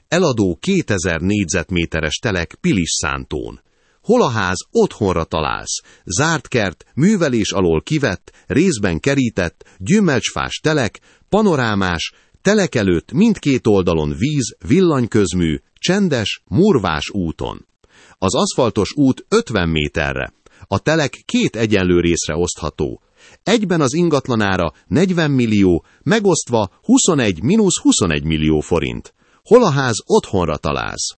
eladó 2000 négyzetméteres telek Pilisszántón. Hol a ház, otthonra találsz. Zárt kert, művelés alól kivett, részben kerített, gyümölcsfás telek, panorámás, telek előtt mindkét oldalon víz, villanyközmű, csendes, murvás úton. Az aszfaltos út 50 méterre. A telek 2 egyenlő részre osztható. Egyben az ingatlanára 40 millió, megosztva 21–21 millió forint. Hol a ház, otthonra találsz.